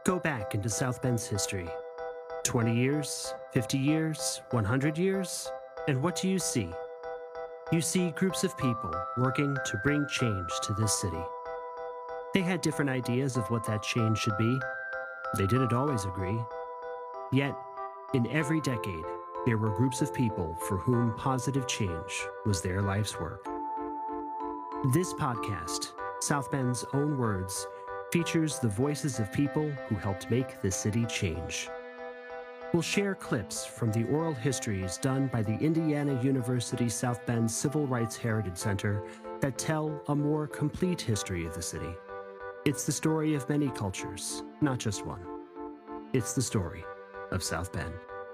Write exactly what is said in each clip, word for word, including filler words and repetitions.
Go back into South Bend's history. twenty years, fifty years, one hundred years, and what do you see? You see groups of people working to bring change to this city. They had different ideas of what that change should be. They didn't always agree. Yet, in every decade, there were groups of people for whom positive change was their life's work. This podcast, South Bend's Own Words, features the voices of people who helped make the city change. We'll share clips from the oral histories done by the Indiana University South Bend Civil Rights Heritage Center that tell a more complete history of the city. It's the story of many cultures, not just one. It's the story of South Bend.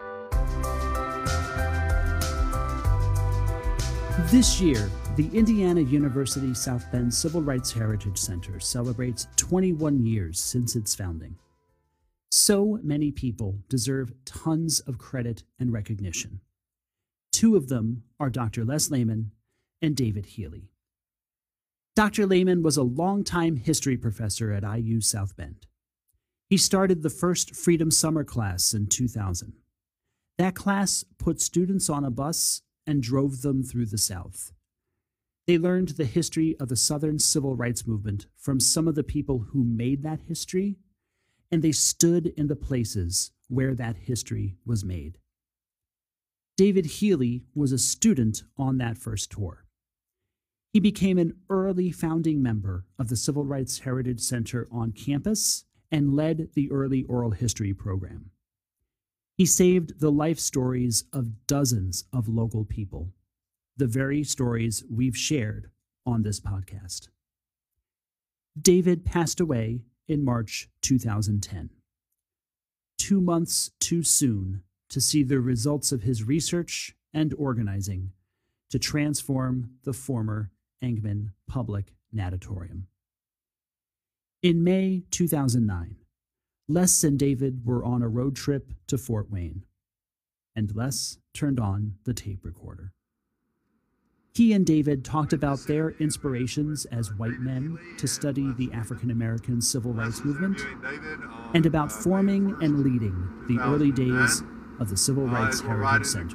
This year, the Indiana University South Bend Civil Rights Heritage Center celebrates twenty-one years since its founding. So many people deserve tons of credit and recognition. Two of them are Doctor Les Lehman and David Healy. Doctor Lehman was a longtime history professor at I U South Bend. He started the first Freedom Summer class in two thousand. That class put students on a bus and drove them through the South. They learned the history of the Southern Civil Rights Movement from some of the people who made that history, and they stood in the places where that history was made. David Healy was a student on that first tour. He became an early founding member of the Civil Rights Heritage Center on campus and led the early oral history program. He saved the life stories of dozens of local people, the very stories we've shared on this podcast. David passed away in March two thousand ten. Two months too soon to see the results of his research and organizing to transform the former Engman Public Natatorium. In May two thousand nine, Les and David were on a road trip to Fort Wayne, and Les turned on the tape recorder. He and David talked about their inspirations as white men to study the African American civil rights movement, and about forming and leading the early days of the Civil Rights Heritage Center.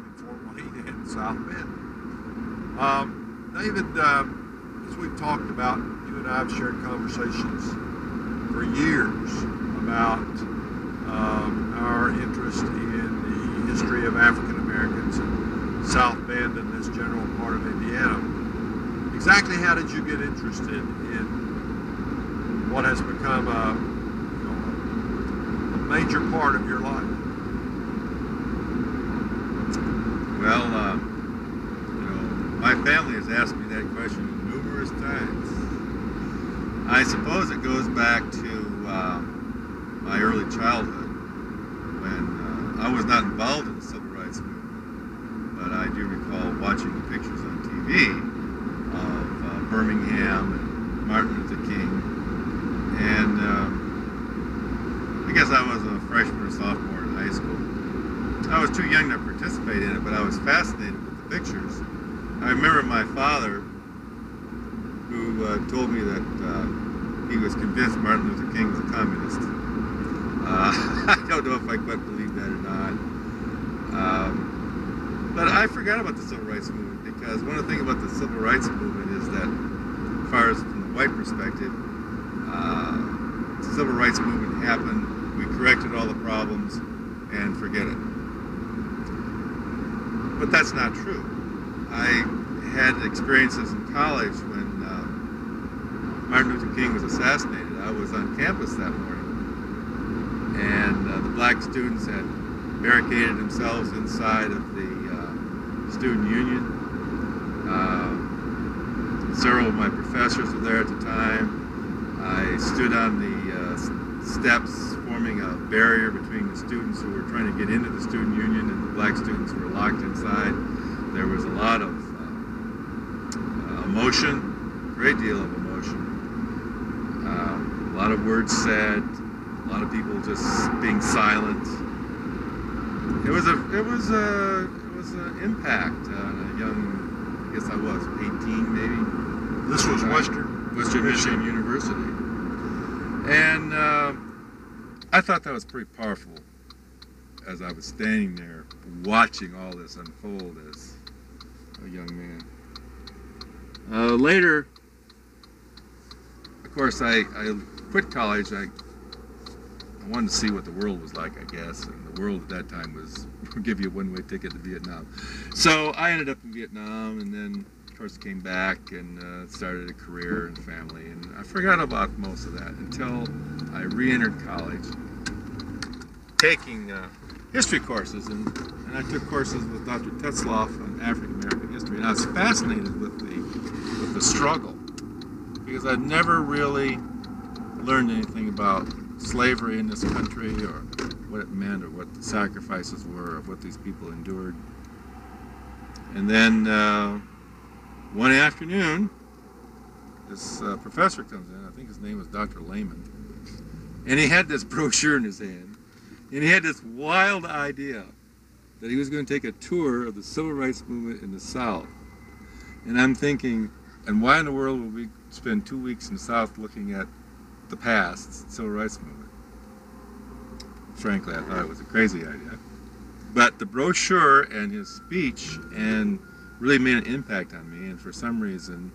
Um, David, uh, as we've talked about, you and I have shared conversations for years about um, our interest in the history of African Americans in South Bend and this general part of Indiana. Exactly how did you get interested in what has become a, you know, a major part of your life? Well, uh, you know, my family has asked me that question numerous times. I suppose it goes back to uh, my early childhood when uh, I was not involved in the civil rights movement, but I do recall watching the pictures on T V of uh, Birmingham and Martin Luther King, and um, I guess I was a freshman or sophomore in high school. I was too young to participate in it, but I was fascinated with the pictures. I remember my father, who uh, told me that uh, he was convinced Martin Luther King was a communist. Uh, I don't know if I quite believe that or not. Um, but I forgot about the civil rights movement, because one of the things about the civil rights movement is that, as far as from the white perspective, uh, the civil rights movement happened, we corrected all the problems, and forget it. But that's not true. I had experiences in college when uh, Martin Luther King was assassinated. I was on campus that morning, and uh, the black students had barricaded themselves inside of the uh, student union. Uh, several of my professors were there at the time. I stood on the uh, steps forming a barrier between the students who were trying to get into the student union and the black students who were locked inside. There was a lot of uh, emotion, a great deal of emotion. Uh, a lot of words said, a lot of people just being silent. It was a, it was a, it was an impact on a young, I guess I was eighteen maybe. This was uh, Western Western Michigan University, and uh, I thought that was pretty powerful as I was standing there watching all this unfold as a young man. Uh, later, of course, I, I quit college. I, I wanted to see what the world was like, I guess, and the world at that time was give you a one-way ticket to Vietnam. So I ended up in Vietnam, and then, of course, came back and uh, started a career and family, and I forgot about most of that until I re-entered college, taking uh, history courses, and, and I took courses with Doctor Tetzlaff on African-American history, and I was fascinated with the, with the struggle, because I'd never really learned anything about slavery in this country, or what it meant, or what the sacrifices were, of what these people endured. And then uh, one afternoon, this uh, professor comes in. I think his name was Doctor Lehman, and he had this brochure in his hand, and he had this wild idea that he was going to take a tour of the civil rights movement in the South. And I'm thinking, and why in the world would we spend two weeks in the South looking at the past civil rights movement? Frankly, I thought it was a crazy idea. But the brochure and his speech and really made an impact on me, and for some reason,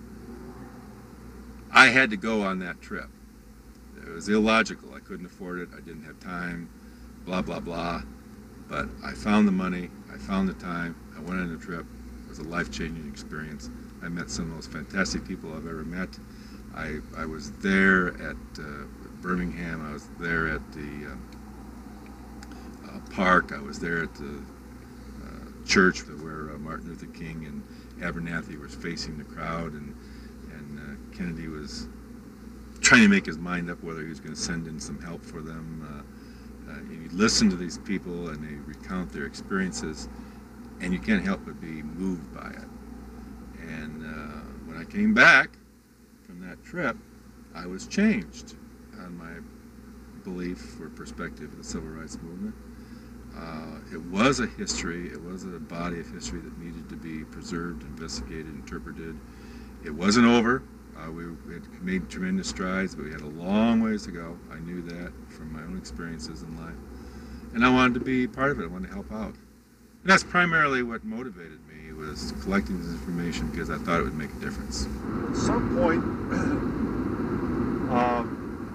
I had to go on that trip. It was illogical. I couldn't afford it. I didn't have time, blah, blah, blah. But I found the money. I found the time. I went on the trip. It was a life-changing experience. I met some of the most fantastic people I've ever met. I, I was there at uh, Birmingham. I was there at the uh, uh, park. I was there at the uh, church where uh, Martin Luther King and Abernathy were facing the crowd, and, and uh, Kennedy was trying to make his mind up whether he was going to send in some help for them. Uh, uh, and you listen to these people, and they recount their experiences, and you can't help but be moved by it. And uh, when I came back from that trip, I was changed on my belief or perspective of the civil rights movement. Uh, it was a history, it was a body of history that needed to be preserved, investigated, interpreted. It wasn't over. Uh, we had made tremendous strides, but we had a long ways to go. I knew that from my own experiences in life. And I wanted to be part of it. I wanted to help out. And that's primarily what motivated me, was collecting this information because I thought it would make a difference. At some point, um,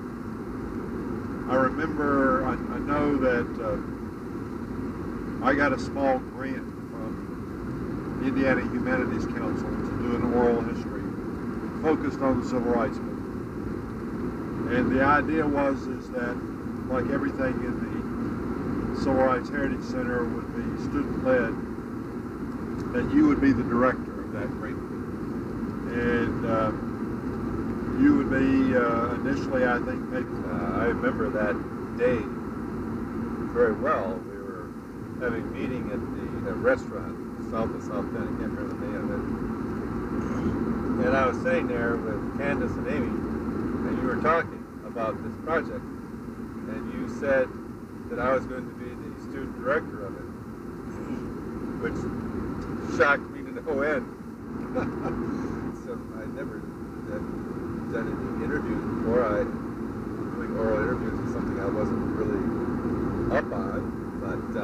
I remember, I, I know that uh, I got a small grant from the Indiana Humanities Council to do an oral history focused on the civil rights movement. And the idea was is that, like everything in the Civil Rights Heritage Center would be student-led, that you would be the director of that grant. And uh, you would be uh, initially, I think, maybe... Uh, I remember that day very well. We were having a meeting at the uh, restaurant south of South Bend. I can't remember the name of it. And I was sitting there with Candace and Amy, and you were talking about this project. And you said that I was going to be the student director of it, which shocked me to no end. So I never had done any interviews before. I doing oral interviews was something I wasn't really up on, but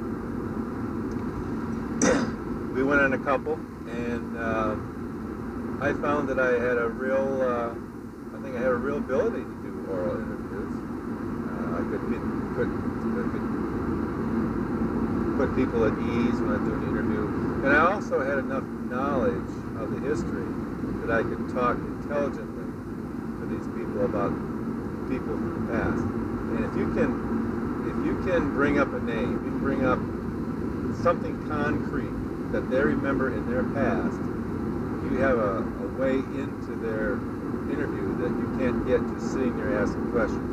um, we went on a couple, and uh, I found that I had a real, uh, I think I had a real ability to do oral interviews. Uh, I could get, could, could put people at ease when I'm doing an interview, and I also had enough knowledge of the history that I could talk intelligently to these people about people from the past. And if you can, if you can bring up a name, you can bring up something concrete that they remember in their past, you have a, a way into their interview that you can't get just sitting there asking questions.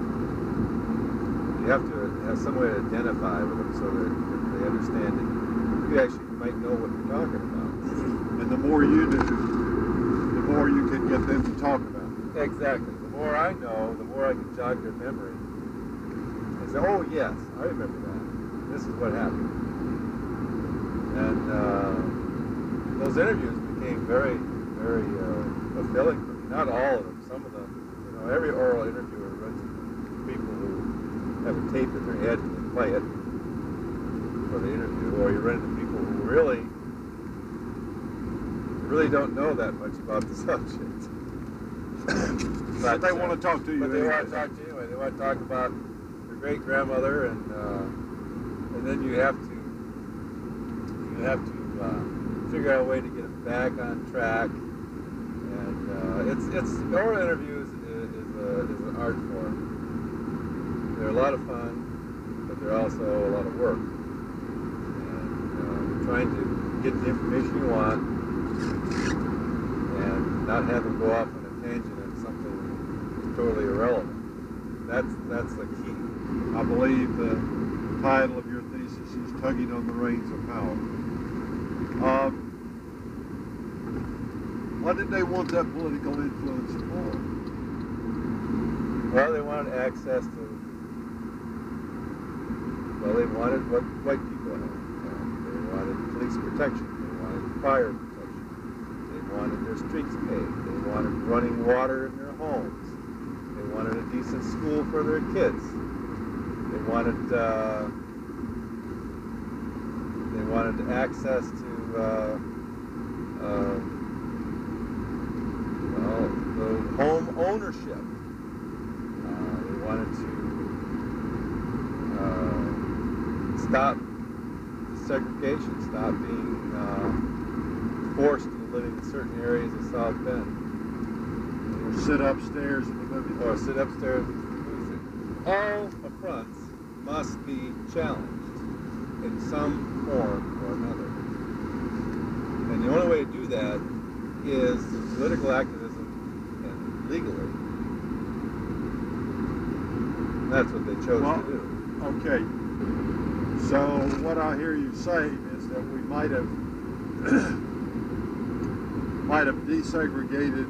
You have to have some way to identify with them so that they understand it. You actually might know what you're talking about. And the more you do, the more you can get them to talk about it. Exactly. The more I know, the more I can jog their memory and say, oh yes, I remember that. This is what happened. And uh, those interviews became very, very uh, fulfilling for me. Not all of them. Some of them, you know, every oral interviewer runs into people who have a tape in their head and they play it for the interview, or you run into people who really, really don't know that much about the subject. But they want to talk to you. But they anyway. want to talk to you anyway. They want to talk about their great grandmother, and uh, and then you have to you have to uh, figure out a way to get them back on track. And uh, it's it's oral interviews is, is, a, is an art form. They're a lot of fun, but they're also a lot of work. And uh, trying to get the information you want and not have them go off on a tangent and something totally irrelevant. That's that's the key. I believe the title of your thesis is Tugging on the Reins of Power. Um, what did they want that political influence for? Well, they wanted access to, well, they wanted what white people had. They wanted police protection. They wanted fire protection. They wanted their streets paved. They wanted running water in their homes. They wanted a decent school for their kids. They wanted uh, they wanted access to uh, uh, well, the home ownership. Uh, they wanted to uh, stop segregation, stop being uh, forced to living in certain areas of South Bend. Or sit upstairs in the movie Or sit upstairs with the music. All affronts must be challenged in some form or another. And the only way to do that is through political activism and legally. And that's what they chose well, to do. Okay. So what I hear you saying is that we might have might have desegregated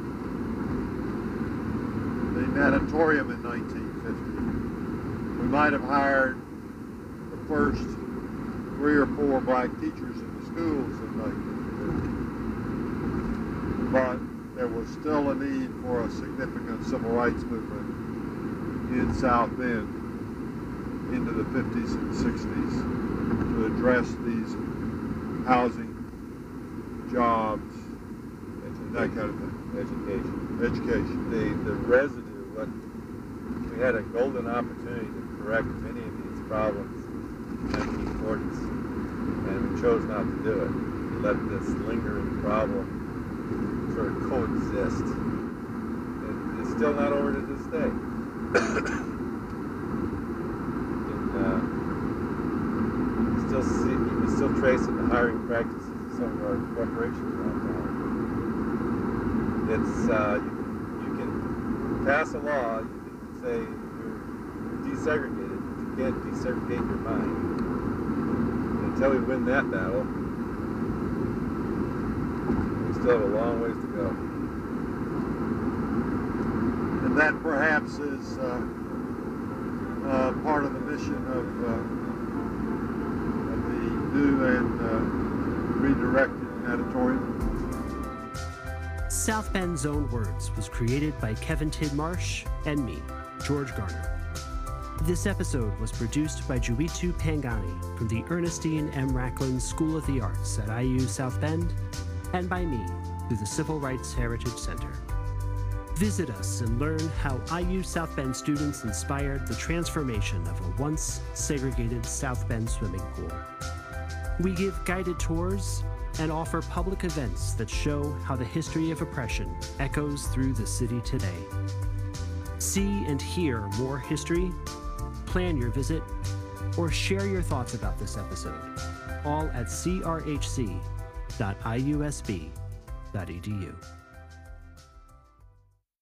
the natatorium in nineteen fifty. We might have hired the first three or four black teachers in the schools in nineteen fifty. But there was still a need for a significant civil rights movement in South Bend into the fifties and sixties to address these housing, jobs, that kind of thing. Education. Education. The, the residue, what, we had a golden opportunity to correct many of these problems in the nineteen forties, and we chose not to do it. We let this lingering problem sort of coexist. It, it's still not over to this day. and, uh, you still see, you can still trace it in the hiring practices of some of our corporations around town. It's, uh, you, you can pass a law, you can say you're desegregated, but you can't desegregate your mind. And until we win that battle, we still have a long ways to go. And that perhaps is uh, uh, part of the mission of, uh, of the new and uh, redirected natatorium. South Bend's Own Words was created by Kevin Tidmarsh and me, George Garner. This episode was produced by Juitu Pangani from the Ernestine M. Racklin School of the Arts at I U South Bend, and by me through the Civil Rights Heritage Center. Visit us and learn how I U South Bend students inspired the transformation of a once segregated South Bend swimming pool. We give guided tours and offer public events that show how the history of oppression echoes through the city today. See and hear more history, plan your visit, or share your thoughts about this episode, all at c r h c dot i u s b dot e d u.